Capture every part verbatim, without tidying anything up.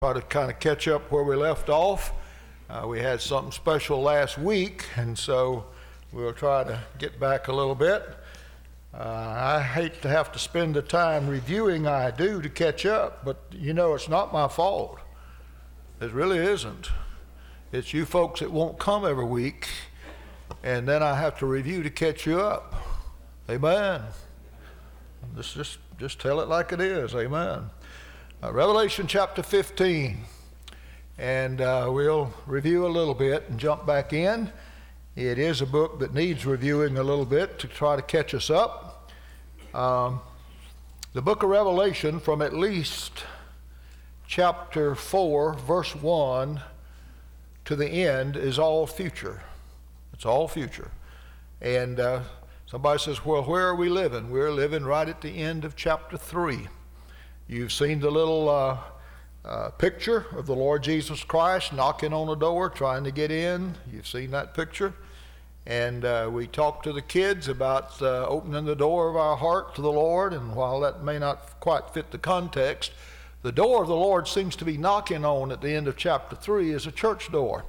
Try to kind of catch up where we left off. Uh, we had something special last week, and so we'll try to get back a little bit. Uh, I hate to have to spend the time reviewing I do to catch up, but you know it's not my fault. It really isn't. It's you folks that won't come every week, and then I have to review to catch you up. Amen. Let's just, just tell it like it is. Amen. Uh, Revelation chapter fifteen, and uh, we'll review a little bit and jump back in. It is a book that needs reviewing a little bit to try to catch us up. Um, the book of Revelation, from at least chapter four, verse one to the end, is all future. It's all future. And uh, somebody says, well, where are we living? We're living right at the end of chapter three. You've seen the little uh, uh, picture of the Lord Jesus Christ knocking on the door, trying to get in. You've seen that picture. And uh, we talked to the kids about uh, opening the door of our heart to the Lord. And while that may not quite fit the context, the door of the Lord seems to be knocking on at the end of chapter three is a church door.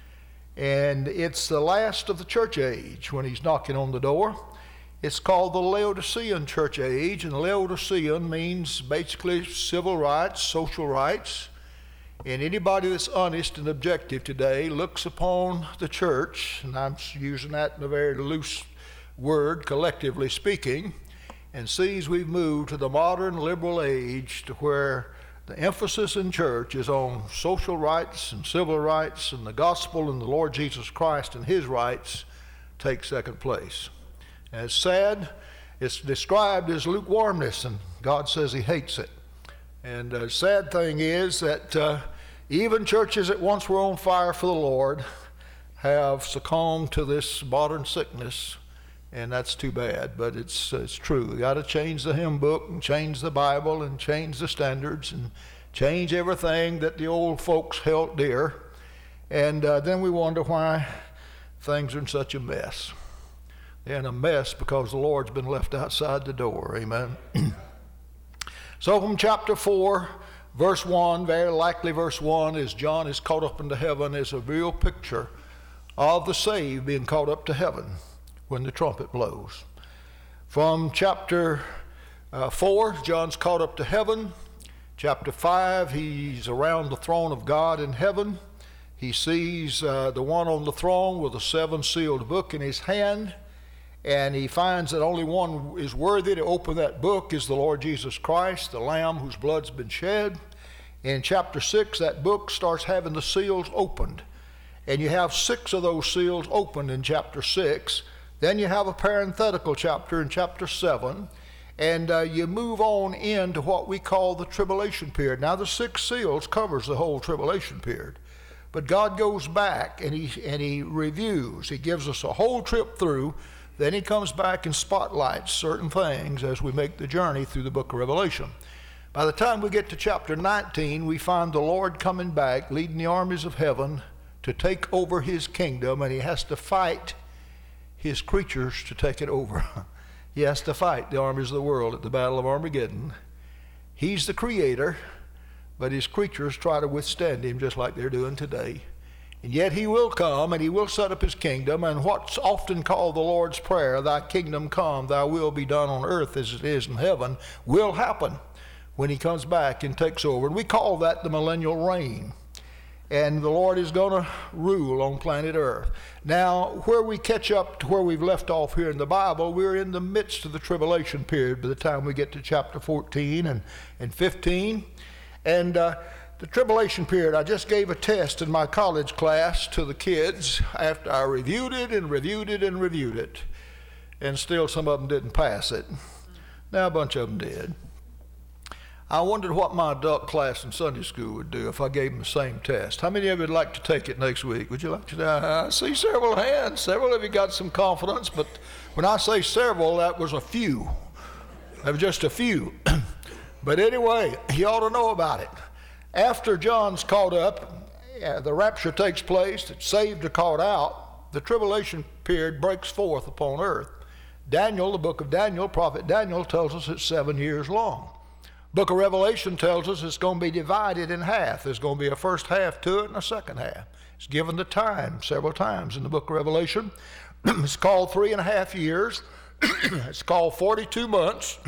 And it's the last of the church age when he's knocking on the door. It's called the Laodicean church age, and Laodicean means basically civil rights, social rights. And anybody that's honest and objective today looks upon the church, and I'm using that in a very loose word, collectively speaking, and sees we've moved to the modern liberal age to where the emphasis in church is on social rights and civil rights, and the gospel and the Lord Jesus Christ and his rights take second place. And it's sad. It's described as lukewarmness, and God says he hates it. And the sad thing is that uh, even churches that once were on fire for the Lord have succumbed to this modern sickness, and that's too bad, but it's it's true. We got to change the hymn book and change the Bible and change the standards and change everything that the old folks held dear. And uh, then we wonder why things are in such a mess. They're in a mess because the Lord's been left outside the door. Amen. So from chapter four, verse one, very likely verse one, as John is caught up into heaven, is a real picture of the saved being caught up to heaven when the trumpet blows. From chapter uh, four, John's caught up to heaven. Chapter five, he's around the throne of God in heaven. He sees uh, the one on the throne with a seven-sealed book in his hand. And he finds that only one is worthy to open that book is the Lord Jesus Christ, the Lamb whose blood's been shed. In chapter six, that book starts having the seals opened. And you have six of those seals opened in chapter six. Then you have a parenthetical chapter in chapter seven. And uh, you move on into what we call the tribulation period. Now, the six seals covers the whole tribulation period. But God goes back and he, and he reviews. He gives us a whole trip through. Then he comes back and spotlights certain things as we make the journey through the book of Revelation. By the time we get to chapter nineteen, we find the Lord coming back, leading the armies of heaven to take over his kingdom, and he has to fight his creatures to take it over. He has to fight the armies of the world at the Battle of Armageddon. He's the creator, but his creatures try to withstand him just like they're doing today. And yet he will come, and he will set up his kingdom, and what's often called the Lord's Prayer, thy kingdom come, thy will be done on earth as it is in heaven, will happen when he comes back and takes over. And we call that the millennial reign. And the Lord is going to rule on planet earth. Now, where we catch up to where we've left off here in the Bible, we're in the midst of the tribulation period by the time we get to chapter fourteen and, and fifteen. And uh, the tribulation period, I just gave a test in my college class to the kids after I reviewed it and reviewed it and reviewed it. And still some of them didn't pass it. Now a bunch of them did. I wondered what my adult class in Sunday school would do if I gave them the same test. How many of you would like to take it next week? Would you like to? I see several hands. Several of you got some confidence, but when I say several, that was a few. That was just a few. But anyway, you ought to know about it. After John's caught up, uh, the rapture takes place, the saved are caught out, the tribulation period breaks forth upon earth. Daniel, the book of Daniel, prophet Daniel tells us it's seven years long. Book of Revelation tells us it's going to be divided in half. There's going to be a first half to it and a second half. It's given the time several times in the book of Revelation. It's called three and a half years. It's called forty-two months.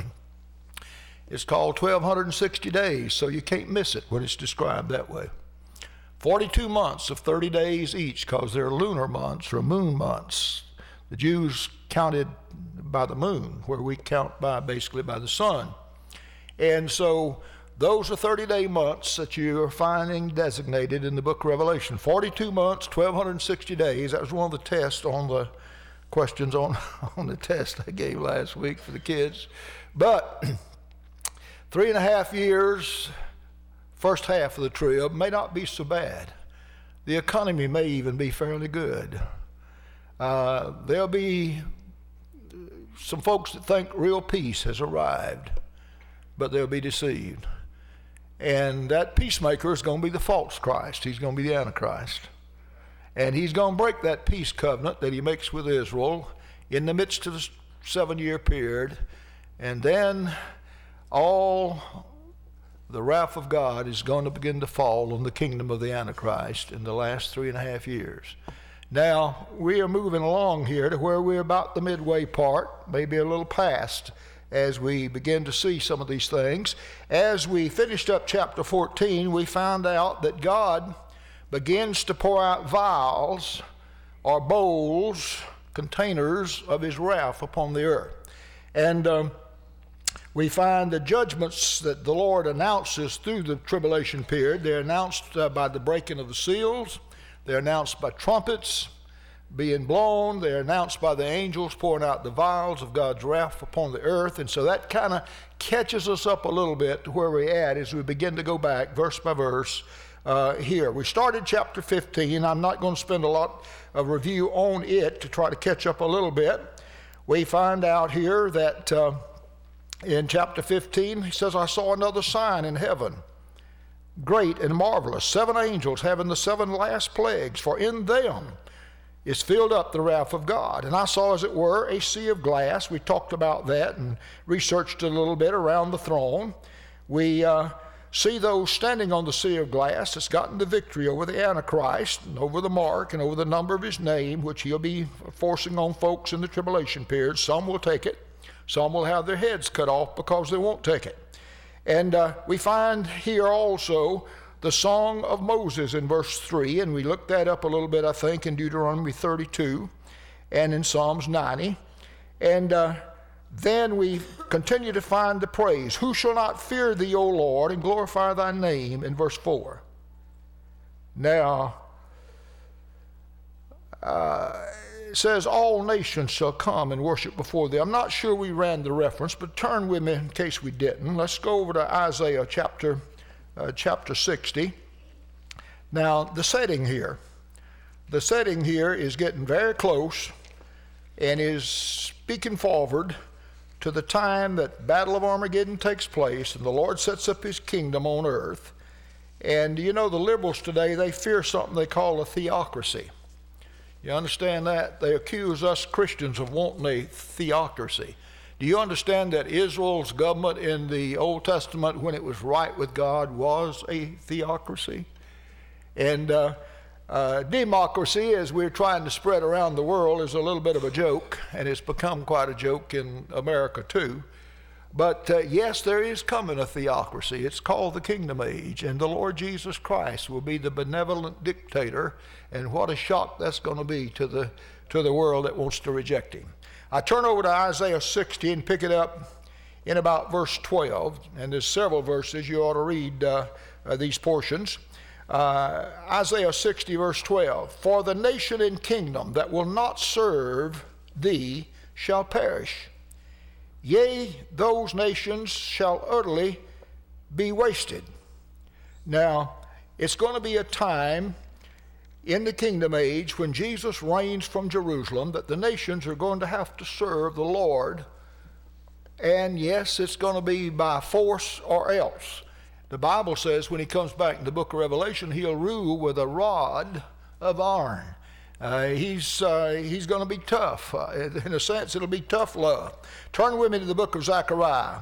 It's called twelve sixty days, so you can't miss it when it's described that way. forty-two months of thirty days each, because they're lunar months or moon months. The Jews counted by the moon, where we count by basically by the sun. And so those are thirty-day months that you are finding designated in the book of Revelation. forty-two months, twelve sixty days. That was one of the tests on the questions on, on the test I gave last week for the kids. But three and a half years, first half of the trib may not be so bad. The economy may even be fairly good. Uh, there'll be some folks that think real peace has arrived, but they'll be deceived. And that peacemaker is going to be the false Christ. He's going to be the Antichrist. And he's going to break that peace covenant that he makes with Israel in the midst of the seven-year period. And then all the wrath of God is going to begin to fall on the kingdom of the Antichrist in the last three and a half years. Now, we are moving along here to where we're about the midway part, maybe a little past, as we begin to see some of these things. As we finished up chapter fourteen, we found out that God begins to pour out vials or bowls, containers of his wrath upon the earth. And um, we find the judgments that the Lord announces through the tribulation period. They're announced uh, by the breaking of the seals. They're announced by trumpets being blown. They're announced by the angels pouring out the vials of God's wrath upon the earth. And so that kind of catches us up a little bit to where we're at as we begin to go back verse by verse uh, here. We started chapter fifteen. I'm not going to spend a lot of review on it to try to catch up a little bit. We find out here that uh, in chapter fifteen, he says, I saw another sign in heaven, great and marvelous, seven angels having the seven last plagues, for in them is filled up the wrath of God. And I saw, as it were, a sea of glass. We talked about that and researched a little bit around the throne. We uh, see those standing on the sea of glass that's gotten the victory over the Antichrist and over the mark and over the number of his name, which he'll be forcing on folks in the tribulation period. Some will take it. Some will have their heads cut off because they won't take it. And uh, we find here also the song of Moses in verse three, and we looked that up a little bit, I think, in Deuteronomy thirty-two and in Psalms ninety. And uh, then we continue to find the praise. Who shall not fear thee, O Lord, and glorify thy name, in verse four. Now, uh, it says, all nations shall come and worship before thee. I'm not sure we ran the reference, but turn with me in case we didn't. Let's go over to Isaiah chapter, uh, chapter sixty. Now, the setting here, the setting here is getting very close and is speaking forward to the time that Battle of Armageddon takes place and the Lord sets up his kingdom on earth. And you know, the liberals today, they fear something they call a theocracy. You understand that? They accuse us Christians of wanting a theocracy. Do you understand that Israel's government in the Old Testament, when it was right with God, was a theocracy? And uh, uh, democracy, as we're trying to spread around the world, is a little bit of a joke, and it's become quite a joke in America too. But uh, yes, there is coming a theocracy. It's called the Kingdom Age, and the Lord Jesus Christ will be the benevolent dictator, and what a shock that's going to be to the to the world that wants to reject him. I turn over to Isaiah sixty and pick it up in about verse twelve, and there's several verses. You ought to read uh, uh, these portions. Uh, Isaiah sixty, verse twelve, for the nation and kingdom that will not serve thee shall perish. Yea, those nations shall utterly be wasted. Now, it's going to be a time in the kingdom age when Jesus reigns from Jerusalem that the nations are going to have to serve the Lord. And yes, it's going to be by force or else. The Bible says when he comes back in the book of Revelation, he'll rule with a rod of iron. Uh, he's uh, he's going to be tough. Uh, in a sense, it'll be tough love. Turn with me to the book of Zechariah,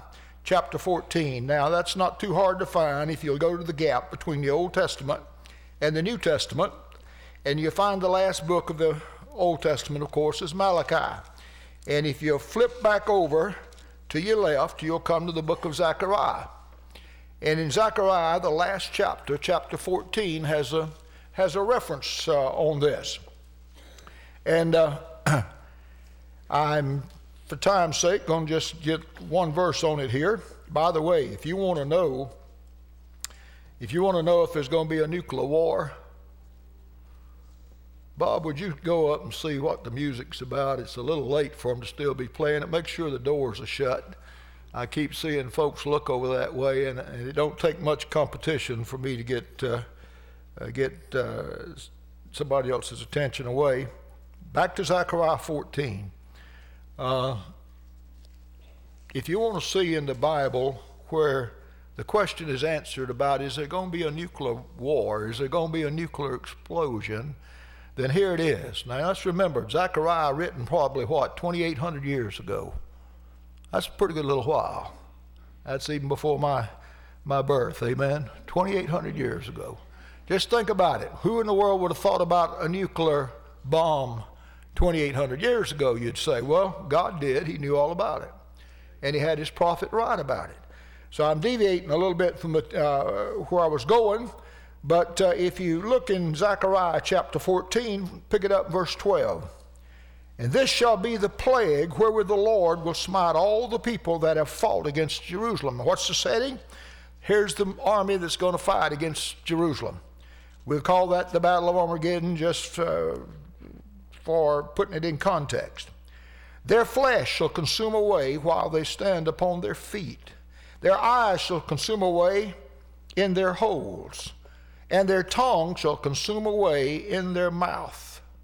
chapter fourteen. Now, that's not too hard to find if you'll go to the gap between the Old Testament and the New Testament, and you find the last book of the Old Testament, of course, is Malachi. And if you flip back over to your left, you'll come to the book of Zechariah. And in Zechariah, the last chapter, chapter fourteen, has a has a reference uh, on this. And uh, I'm, for time's sake, going to just get one verse on it here. By the way, if you want to know, if you want to know if there's going to be a nuclear war, Bob, would you go up and see what the music's about? It's a little late for them to still be playing it. Make sure the doors are shut. I keep seeing folks look over that way, and, and it don't take much competition for me to get uh, uh, get uh, somebody else's attention away. Back to Zechariah fourteen. Uh, if you want to see in the Bible where the question is answered about, is there going to be a nuclear war? Is there going to be a nuclear explosion? Then here it is. Now let's remember, Zechariah written probably, what, twenty-eight hundred years ago. That's a pretty good little while. That's even before my, my birth, amen? twenty-eight hundred years ago. Just think about it. Who in the world would have thought about a nuclear bomb twenty-eight hundred years ago? You'd say, well, God did. He knew all about it. And he had his prophet write about it. So I'm deviating a little bit from the, uh, where I was going. But uh, if you look in Zechariah chapter fourteen, pick it up verse twelve. And this shall be the plague wherewith the Lord will smite all the people that have fought against Jerusalem. What's the setting? Here's the army that's going to fight against Jerusalem. We'll call that the Battle of Armageddon, just uh, for putting it in context. Their flesh shall consume away while they stand upon their feet. Their eyes shall consume away in their holes, and their tongue shall consume away in their mouth.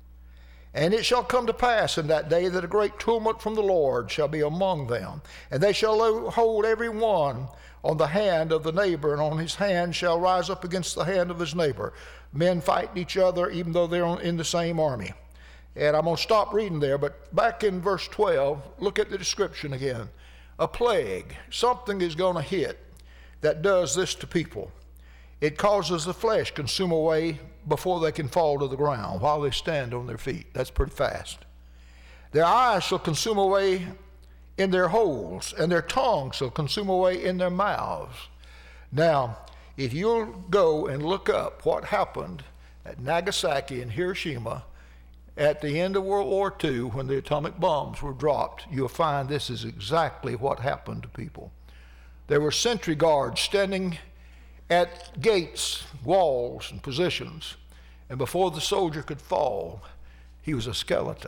And it shall come to pass in that day that a great tumult from the Lord shall be among them, and they shall hold every one on the hand of the neighbor, and on his hand shall rise up against the hand of his neighbor. Men fighting each other even though they're in the same army. And I'm going to stop reading there, but back in verse twelve, look at the description again. A plague, something is going to hit that does this to people. It causes the flesh consume away before they can fall to the ground while they stand on their feet. That's pretty fast. Their eyes shall consume away in their holes, and their tongue shall consume away in their mouths. Now, if you'll go and look up what happened at Nagasaki and Hiroshima at the end of World War Two when the atomic bombs were dropped, you'll find this is exactly what happened to people. There were sentry guards standing at gates, walls, and positions, and before the soldier could fall, he was a skeleton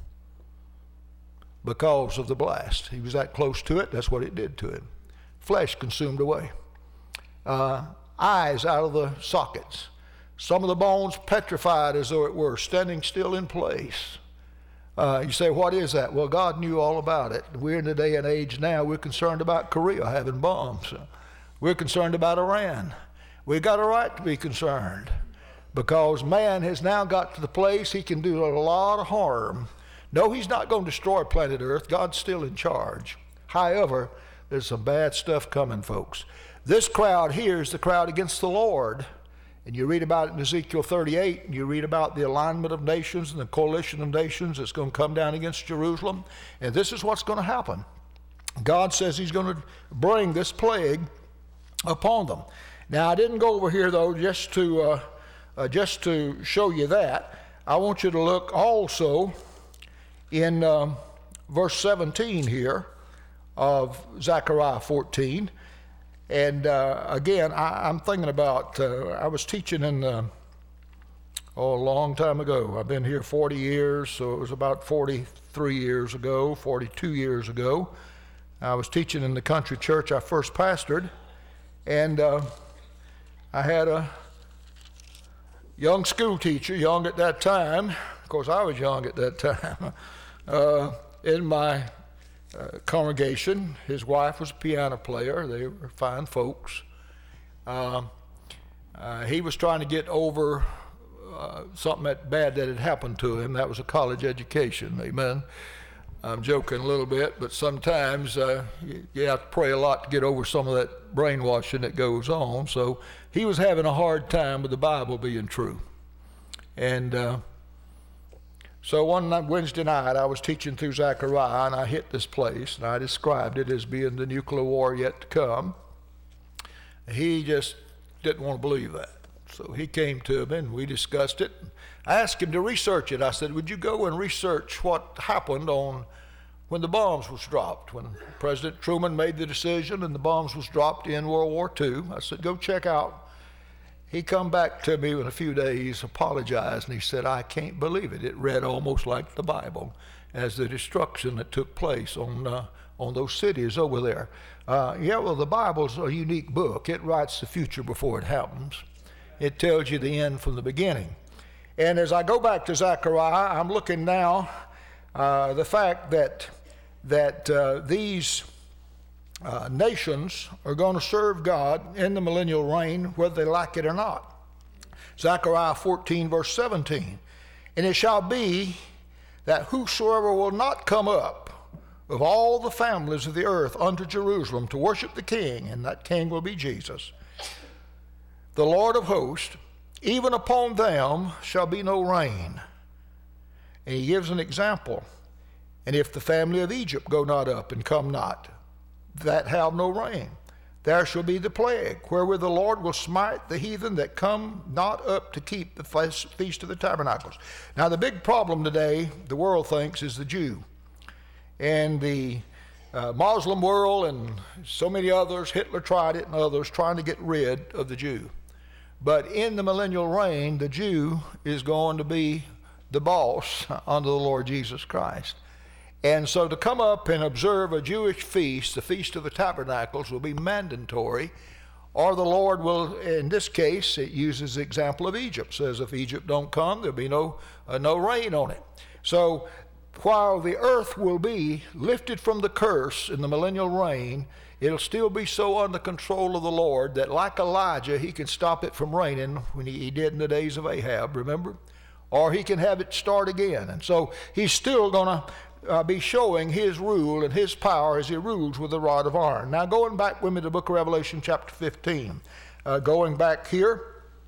because of the blast. He was that close to it. That's what it did to him. Flesh consumed away. Uh, eyes out of the sockets. Some of the bones petrified as though it were, standing still in place. Uh, you say, what is that? Well, God knew all about it. We're in the day and age now, we're concerned about Korea having bombs. We're concerned about Iran. We've got a right to be concerned because man has now got to the place he can do a lot of harm. No, he's not going to destroy planet Earth. God's still in charge. However, there's some bad stuff coming, folks. This crowd here is the crowd against the Lord. And you read about it in Ezekiel thirty-eight, and you read about the alignment of nations and the coalition of nations that's going to come down against Jerusalem. And this is what's going to happen. God says he's going to bring this plague upon them. Now, I didn't go over here, though, just to, uh, uh, just to show you that. I want you to look also in um, verse seventeen here of Zechariah fourteen. And uh, again, I, I'm thinking about, uh, I was teaching in, uh, oh, a long time ago. I've been here forty years, so it was about forty-three years ago, forty-two years ago. I was teaching in the country church I first pastored, and uh, I had a young school teacher, young at that time, of course I was young at that time, uh, in my uh, congregation. His wife was a piano player. They were fine folks. Uh, uh, he was trying to get over uh, something that bad that had happened to him. That was a college education, amen. I'm joking a little bit, but sometimes uh, you, you have to pray a lot to get over some of that brainwashing that goes on. So he was having a hard time with the Bible being true. And uh, so one night, Wednesday night, I was teaching through Zechariah, and I hit this place, and I described it as being the nuclear war yet to come. He just didn't want to believe that. So he came to me, and we discussed it. I asked him to research it. I said, would you go and research what happened on when the bombs was dropped, when President Truman made the decision and the bombs was dropped in World War Two. I said, go check out. He come back to me in a few days, apologized, and he said, I can't believe it. It read almost like the Bible as the destruction that took place on uh, on those cities over there. Uh, yeah, well, the Bible's a unique book. It writes the future before it happens. It tells you the end from the beginning. And as I go back to Zechariah, I'm looking now uh, the fact that that uh, these uh, nations are going to serve God in the millennial reign, whether they like it or not. Zechariah fourteen, verse seventeen. And it shall be that whosoever will not come up of all the families of the earth unto Jerusalem to worship the King, and that King will be Jesus, the Lord of hosts, even upon them shall be no rain. And he gives an example. And if the family of Egypt go not up and come not, that have no rain, there shall be the plague, wherewith the Lord will smite the heathen that come not up to keep the feast of the tabernacles. Now the big problem today, the world thinks, is the Jew. And the uh, Muslim world and so many others, Hitler tried it and others, trying to get rid of the Jew. But in the millennial reign, the Jew is going to be the boss under the Lord Jesus Christ. And so to come up and observe a Jewish feast, the Feast of the Tabernacles, will be mandatory, or the Lord will, in this case, it uses the example of Egypt. Says if Egypt don't come, there'll be no, uh, no rain on it. So while the earth will be lifted from the curse in the millennial reign, it'll still be so under control of the Lord that, like Elijah, he can stop it from raining when he, he did in the days of Ahab, remember? Or he can have it start again. And so he's still going to uh, be showing his rule and his power as he rules with a rod of iron. Now, going back with me to the book of Revelation, chapter fifteen. Uh, going back here,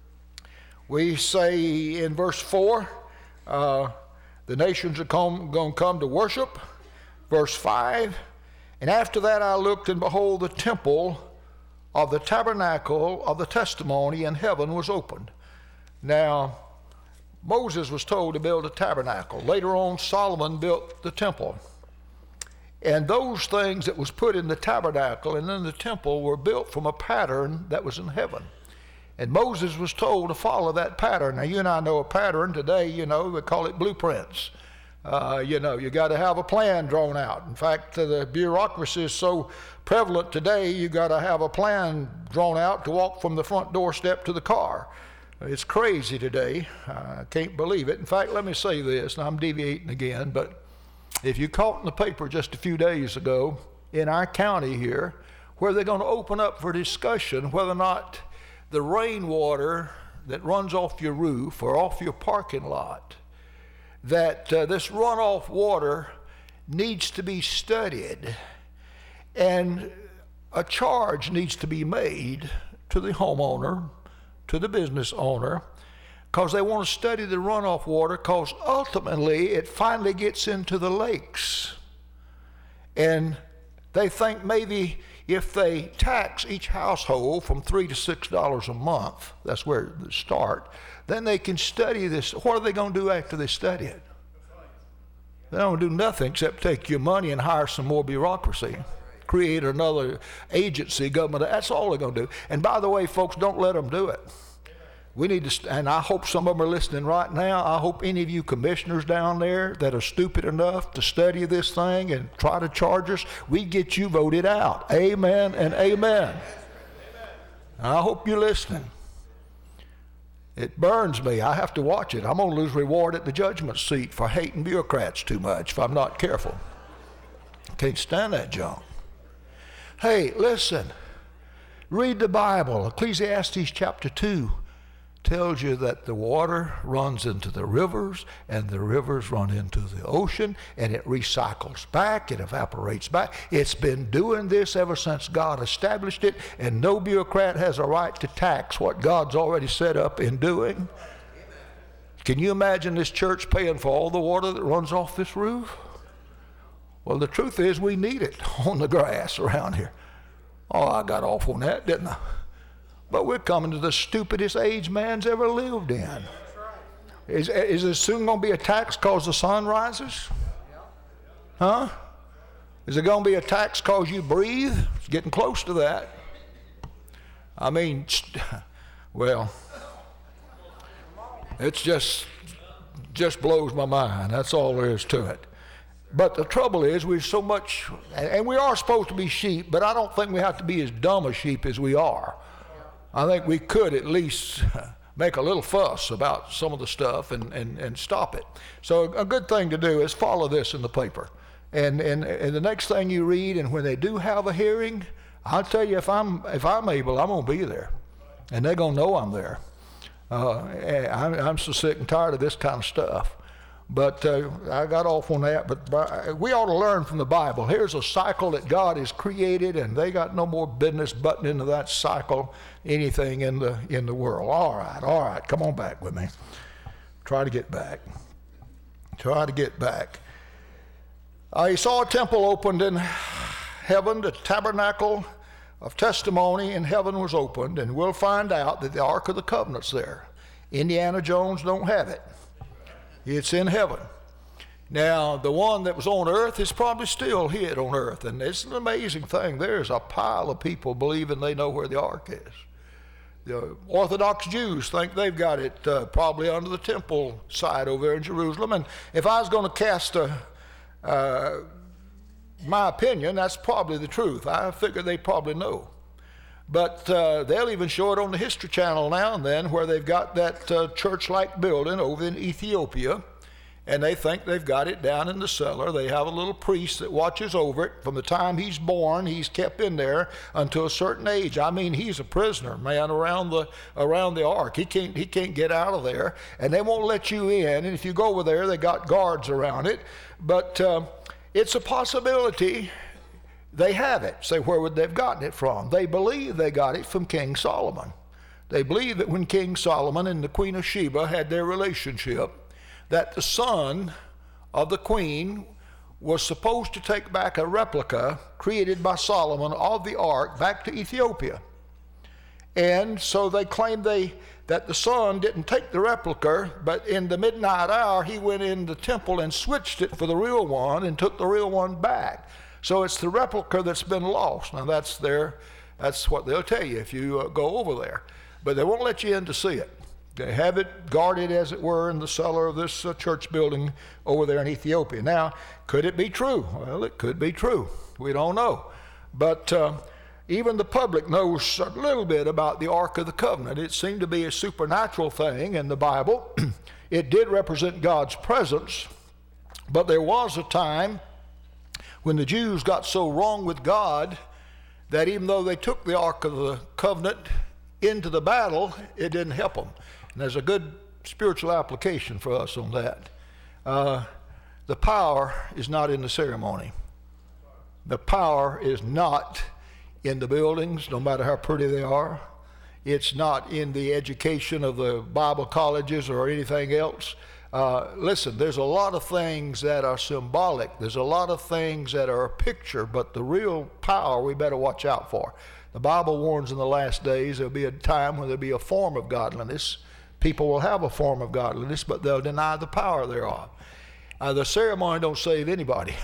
we say in verse four, uh, the nations are come, going to come to worship. Verse five, and after that I looked, and behold, the temple of the tabernacle of the testimony in heaven was opened. Now, Moses was told to build a tabernacle. Later on, Solomon built the temple. And those things that was put in the tabernacle and in the temple were built from a pattern that was in heaven. And Moses was told to follow that pattern. Now, you and I know a pattern today, you know, we call it blueprints. Uh, you know, you got to have a plan drawn out. In fact, uh, the bureaucracy is so prevalent today, you got to have a plan drawn out to walk from the front doorstep to the car. It's crazy today. I can't believe it. In fact, let me say this, and I'm deviating again, but if you caught in the paper just a few days ago in our county here, where they're going to open up for discussion whether or not the rainwater that runs off your roof or off your parking lot, that uh, this runoff water needs to be studied, and a charge needs to be made to the homeowner, to the business owner, because they want to study the runoff water, because ultimately it finally gets into the lakes. And they think maybe if they tax each household from three to six dollars a month, that's where they start, then they can study this. What are they going to do after they study it? They don't do nothing except take your money and hire some more bureaucracy, create another agency, government. That's all they're going to do. And by the way, folks, don't let them do it. We need to, and I hope some of them are listening right now. I hope any of you commissioners down there that are stupid enough to study this thing and try to charge us, we get you voted out. Amen and amen. I hope you're listening. It burns me. I have to watch it. I'm going to lose reward at the judgment seat for hating bureaucrats too much if I'm not careful. Can't stand that junk. Hey, listen. Read the Bible. Ecclesiastes chapter two tells you that the water runs into the rivers, and the rivers run into the ocean, and it recycles back, it evaporates back. It's been doing this ever since God established it, and no bureaucrat has a right to tax what God's already set up in doing. Can you imagine this church paying for all the water that runs off this roof? Well, the truth is we need it on the grass around here. Oh, I got off on that, didn't I? But we're coming to the stupidest age man's ever lived in. Is, is there soon going to be a tax because the sun rises? Huh? Is there going to be a tax because you breathe? It's getting close to that. I mean, well, it's just, just blows my mind. That's all there is to it. But the trouble is we're so much, and we are supposed to be sheep, but I don't think we have to be as dumb a sheep as we are. I think we could at least make a little fuss about some of the stuff and, and, and stop it. So a good thing to do is follow this in the paper. And, and, and the next thing you read, and when they do have a hearing, I'll tell you, if I'm, if I'm able, I'm going to be there. And they're going to know I'm there. Uh, I'm, I'm so sick and tired of this kind of stuff. But uh, I got off on that. But, but we ought to learn from the Bible. Here's a cycle that God has created, and they got no more business butting into that cycle anything in the in the world. All right, all right, come on back with me. Try to get back. Try to get back. Uh, he saw a temple opened in heaven. The tabernacle of testimony in heaven was opened, and we'll find out that the Ark of the Covenant's there. Indiana Jones don't have it. It's in heaven. Now, the one that was on earth is probably still hid on earth, and it's an amazing thing. There's a pile of people believing they know where the ark is. The Orthodox Jews think they've got it uh, probably under the temple side over there in Jerusalem. And if I was going to cast a, uh, my opinion, that's probably the truth. I figure they probably know. But uh, they'll even show it on the History Channel now and then, where they've got that uh, church-like building over in Ethiopia, and they think they've got it down in the cellar. They have a little priest that watches over it. From the time he's born, he's kept in there until a certain age. I mean, he's a prisoner, man, around the around the ark. He can't he can't get out of there, and they won't let you in. And if you go over there, they got guards around it. But uh, it's a possibility. They have it. Say, where would they have gotten it from? They believe they got it from King Solomon. They believe that when King Solomon and the Queen of Sheba had their relationship, that the son of the queen was supposed to take back a replica created by Solomon of the ark back to Ethiopia. And so they claimed they that the son didn't take the replica, but in the midnight hour he went in the temple and switched it for the real one and took the real one back. So it's the replica that's been lost. Now that's their, that's what they'll tell you if you uh, go over there. But they won't let you in to see it. They have it guarded, as it were, in the cellar of this uh, church building over there in Ethiopia. Now, could it be true? Well, it could be true. We don't know. But uh, even the public knows a little bit about the Ark of the Covenant. It seemed to be a supernatural thing in the Bible. It did represent God's presence, but there was a time when the Jews got so wrong with God that even though they took the Ark of the Covenant into the battle, it didn't help them. And there's a good spiritual application for us on that. Uh, the power is not in the ceremony. The power is not in the buildings, no matter how pretty they are. It's not in the education of the Bible colleges or anything else. Uh, listen, there's a lot of things that are symbolic. There's a lot of things that are a picture, but the real power we better watch out for. The Bible warns in the last days there'll be a time when there'll be a form of godliness. People will have a form of godliness, but they'll deny the power thereof. Uh, the ceremony don't save anybody.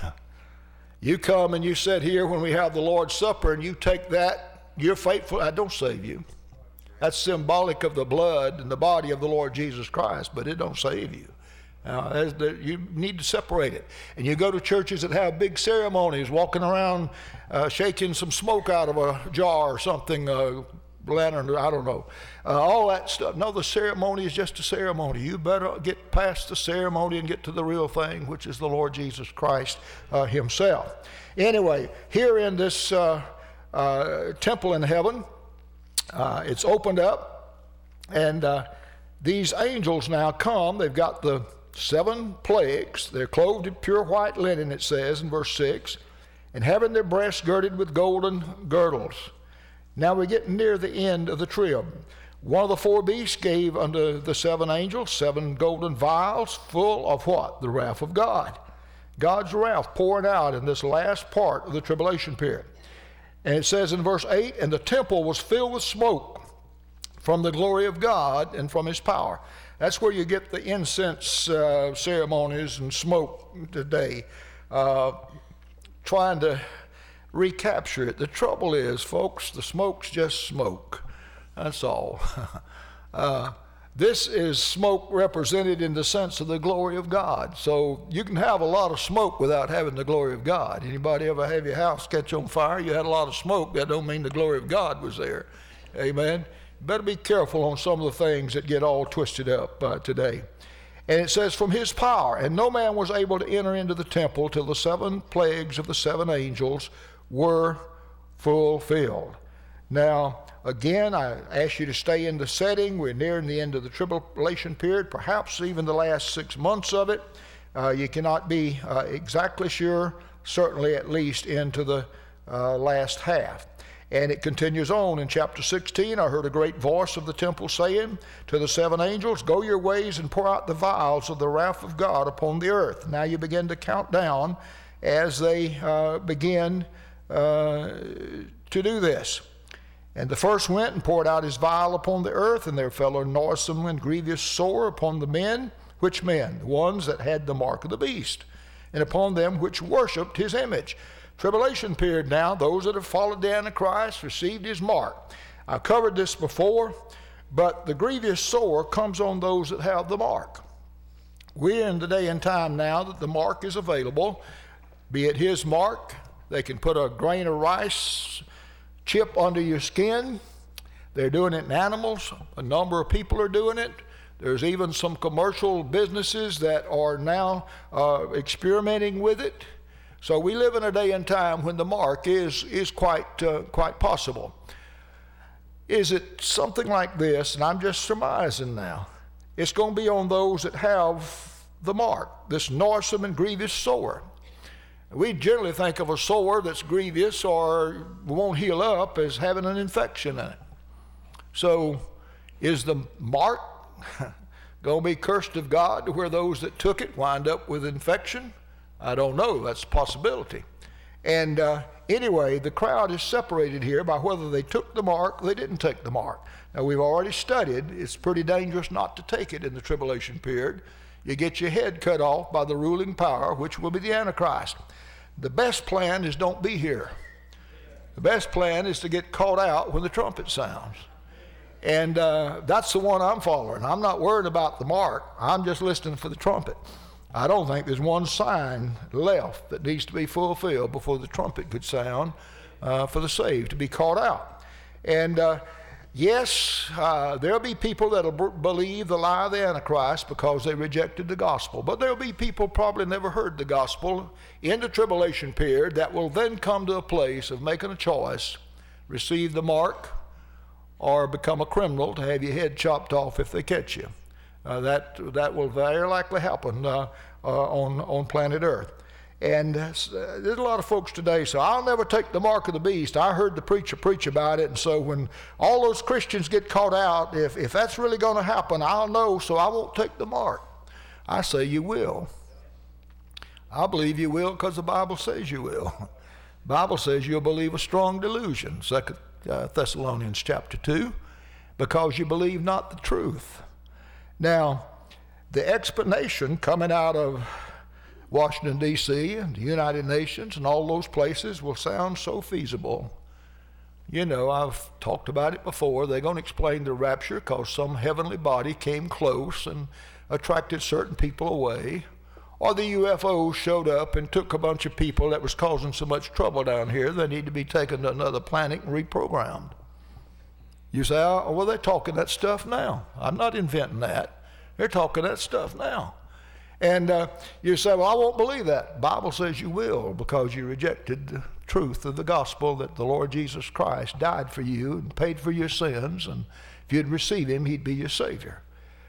You come and you sit here when we have the Lord's Supper and you take that, you're faithful, that don't save you. That's symbolic of the blood and the body of the Lord Jesus Christ, but it don't save you. Uh, the, you need to separate it. And you go to churches that have big ceremonies, walking around uh, shaking some smoke out of a jar or something, uh, lantern, I don't know. Uh, all that stuff. No, the ceremony is just a ceremony. You better get past the ceremony and get to the real thing, which is the Lord Jesus Christ uh, himself. Anyway, here in this uh, uh, temple in heaven, uh, it's opened up, and uh, these angels now come. They've got the seven plagues. They're clothed in pure white linen, it says in verse six, and having their breasts girded with golden girdles. Now we're getting near the end of the trib. One of the four beasts gave unto the seven angels seven golden vials full of what? The wrath of God. God's wrath pouring out in this last part of the tribulation period. And it says in verse eight, and the temple was filled with smoke from the glory of God and from his power. That's where you get the incense uh, ceremonies and smoke today, uh, trying to recapture it. The trouble is, folks, the smoke's just smoke. That's all. uh, this is smoke represented in the sense of the glory of God. So you can have a lot of smoke without having the glory of God. Anybody ever have your house catch on fire? You had a lot of smoke. That don't mean the glory of God was there. Amen. Better be careful on some of the things that get all twisted up uh, today. And it says, from his power, and no man was able to enter into the temple till the seven plagues of the seven angels were fulfilled. Now, again, I ask you to stay in the setting. We're nearing the end of the tribulation period, perhaps even the last six months of it. Uh, you cannot be uh, exactly sure, certainly at least into the uh, last half. And it continues on in chapter sixteen. I heard a great voice of the temple saying to the seven angels, go your ways and pour out the vials of the wrath of God upon the earth. Now you begin to count down as they uh, begin uh, to do this. And the first went and poured out his vial upon the earth, and there fell a noisome and grievous sore upon the men. Which men? The ones that had the mark of the beast, and upon them which worshipped his image. Tribulation period now, those that have followed the Antichrist received his mark. I've covered this before, but the grievous sore comes on those that have the mark. We're in the day and time now that the mark is available, be it his mark. They can put a grain of rice chip under your skin. They're doing it in animals. A number of people are doing it. There's even some commercial businesses that are now uh, experimenting with it. So we live in a day and time when the mark is, is quite, uh, quite possible. Is it something like this? And I'm just surmising now. It's going to be on those that have the mark, this noisome and grievous sore. We generally think of a sore that's grievous or won't heal up as having an infection in it. So is the mark going to be cursed of God to where those that took it wind up with infection? I don't know. That's a possibility. And uh, anyway, the crowd is separated here by whether they took the mark or they didn't take the mark. Now, we've already studied. It's pretty dangerous not to take it in the tribulation period. You get your head cut off by the ruling power, which will be the Antichrist. The best plan is don't be here. The best plan is to get caught out when the trumpet sounds. And uh, that's the one I'm following. I'm not worried about the mark. I'm just listening for the trumpet. I don't think there's one sign left that needs to be fulfilled before the trumpet could sound uh, for the saved to be caught out. And uh, yes, uh, there'll be people that'll b- believe the lie of the Antichrist because they rejected the gospel. But there'll be people probably never heard the gospel in the tribulation period that will then come to a place of making a choice, receive the mark, or become a criminal to have your head chopped off if they catch you. Uh, that that will very likely happen uh, uh, on on planet Earth. And uh, there's a lot of folks today say, I'll never take the mark of the beast. I heard the preacher preach about it, and so when all those Christians get caught out, if, if that's really going to happen, I'll know, so I won't take the mark. I say you will. I believe you will because the Bible says you will. The Bible says you'll believe a strong delusion, Second Thessalonians chapter two, because you believe not the truth. Now, the explanation coming out of Washington, D C and the United Nations and all those places will sound so feasible. You know, I've talked about it before. They're going to explain the rapture because some heavenly body came close and attracted certain people away. Or the U F Os showed up and took a bunch of people that was causing so much trouble down here, they need to be taken to another planet and reprogrammed. You say, oh, well, they're talking that stuff now. I'm not inventing that. They're talking that stuff now. And uh, you say, well, I won't believe that. The Bible says you will because you rejected the truth of the gospel that the Lord Jesus Christ died for you and paid for your sins. And if you'd receive him, he'd be your Savior.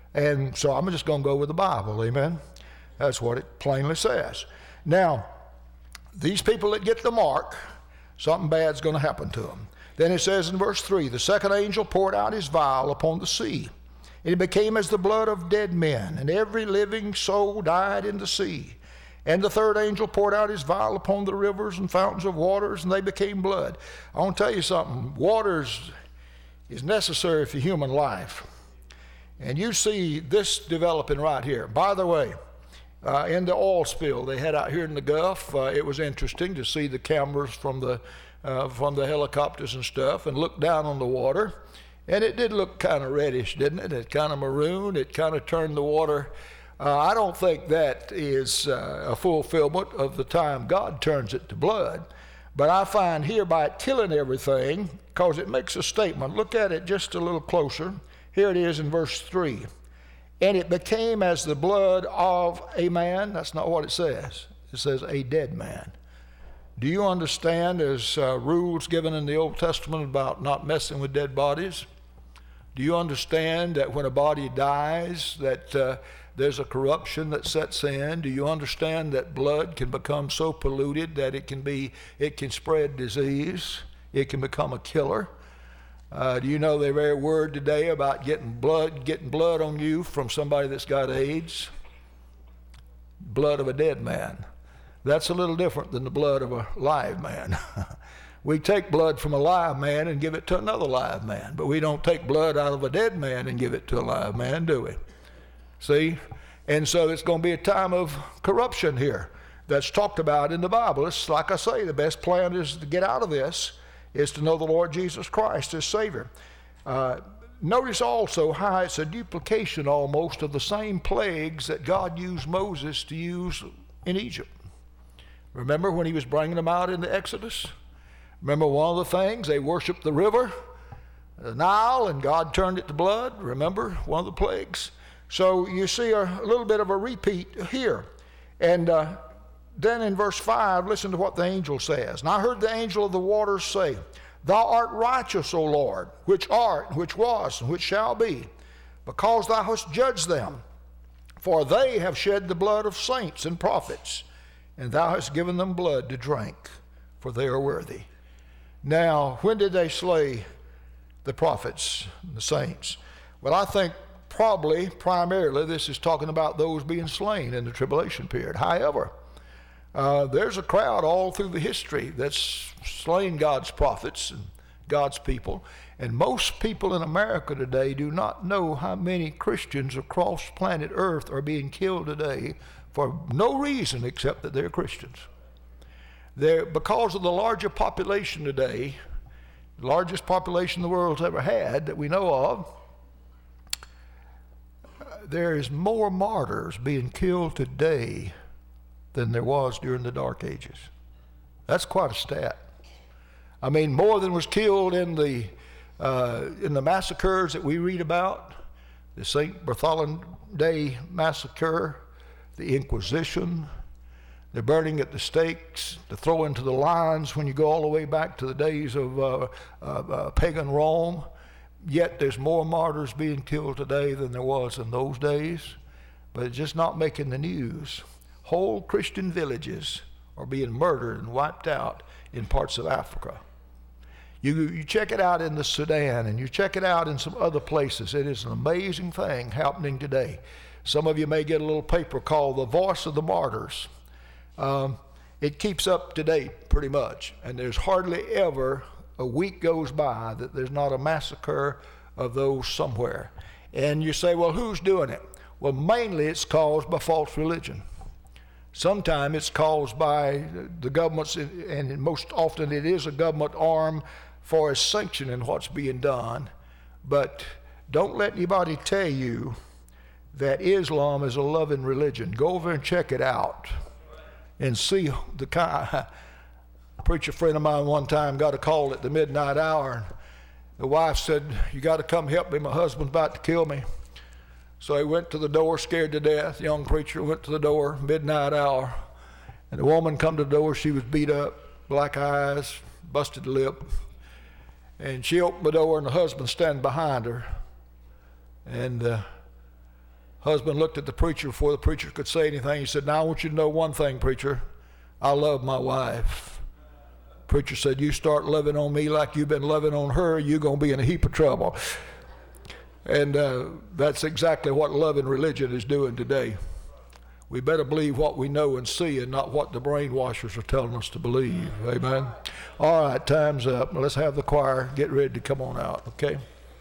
And so I'm just going to go with the Bible, amen? That's what it plainly says. Now, these people that get the mark, something bad's going to happen to them. Then it says in verse three, the second angel poured out his vial upon the sea, and it became as the blood of dead men, and every living soul died in the sea. And the third angel poured out his vial upon the rivers and fountains of waters, and they became blood. I want to tell you something. Waters is necessary for human life. And you see this developing right here. By the way, uh, in the oil spill they had out here in the Gulf, uh, it was interesting to see the cameras from the, uh, from the helicopters and stuff and look down on the water. And it did look kind of reddish, didn't it? It kind of maroon. It kind of turned the water. Uh, I don't think that is uh, a fulfillment of the time God turns it to blood. But I find here by it killing everything, because it makes a statement. Look at it just a little closer. Here it is in verse three. And it became as the blood of a man. That's not what it says. It says a dead man. Do you understand there's uh, rules given in the Old Testament about not messing with dead bodies? Do you understand that when a body dies that uh, there's a corruption that sets in? Do you understand that blood can become so polluted that it can be, it can spread disease? It can become a killer. Uh, do you know the very word today about getting blood, getting blood on you from somebody that's got AIDS? Blood of a dead man. That's a little different than the blood of a live man. We take blood from a live man and give it to another live man, but we don't take blood out of a dead man and give it to a live man, do we? See? And so it's going to be a time of corruption here that's talked about in the Bible. It's like I say, the best plan is to get out of this is to know the Lord Jesus Christ as Savior. Uh, notice also how it's a duplication almost of the same plagues that God used Moses to use in Egypt. Remember when he was bringing them out in the Exodus? Remember one of the things, they worshiped the river, the Nile, and God turned it to blood. Remember one of the plagues? So you see a, a little bit of a repeat here. And uh, then in verse five, listen to what the angel says. And I heard the angel of the waters say, Thou art righteous, O Lord, which art, which was, and which shall be, because thou hast judged them. For they have shed the blood of saints and prophets, and thou hast given them blood to drink, for they are worthy. Now, when did they slay the prophets, the saints? Well, I think probably, primarily, this is talking about those being slain in the tribulation period. However, uh, there's a crowd all through the history that's slain God's prophets and God's people. And most people in America today do not know how many Christians across planet Earth are being killed today for no reason except that they're Christians. They're, because of the larger population today, the largest population the world's ever had that we know of, there is more martyrs being killed today than there was during the Dark Ages. That's quite a stat. I mean, more than was killed in the uh, in the massacres that we read about, the Saint Bartholomew Day massacre, the Inquisition, the burning at the stakes, the throw into the lions when you go all the way back to the days of uh, uh, uh, pagan Rome. Yet there's more martyrs being killed today than there was in those days, but it's just not making the news. Whole Christian villages are being murdered and wiped out in parts of Africa. You, you check it out in the Sudan, and you check it out in some other places. It is an amazing thing happening today. Some of you may get a little paper called The Voice of the Martyrs. Um, it keeps up to date pretty much, and there's hardly ever a week goes by that there's not a massacre of those somewhere. And you say, well, who's doing it? Well, mainly it's caused by false religion. Sometimes it's caused by the governments, and most often it is a government arm for sanctioning what's being done. But don't let anybody tell you that Islam is a loving religion. Go over and check it out and see the kind. A preacher friend of mine one time got a call at the midnight hour, and the wife said, you got to come help me, my husband's about to kill me. So he went to the door, scared to death. Young preacher went to the door, midnight hour, and the woman come to the door. She was beat up, black eyes, busted lip, and she opened the door, and the husband standing behind her. And uh, Husband looked at the preacher before the preacher could say anything. He said, "Now I want you to know one thing, preacher. I love my wife." Preacher said, "You start loving on me like you've been loving on her, you're going to be in a heap of trouble." And uh, that's exactly what love and religion is doing today. We better believe what we know and see and not what the brainwashers are telling us to believe. Amen. All right, time's up. Let's have the choir get ready to come on out, okay?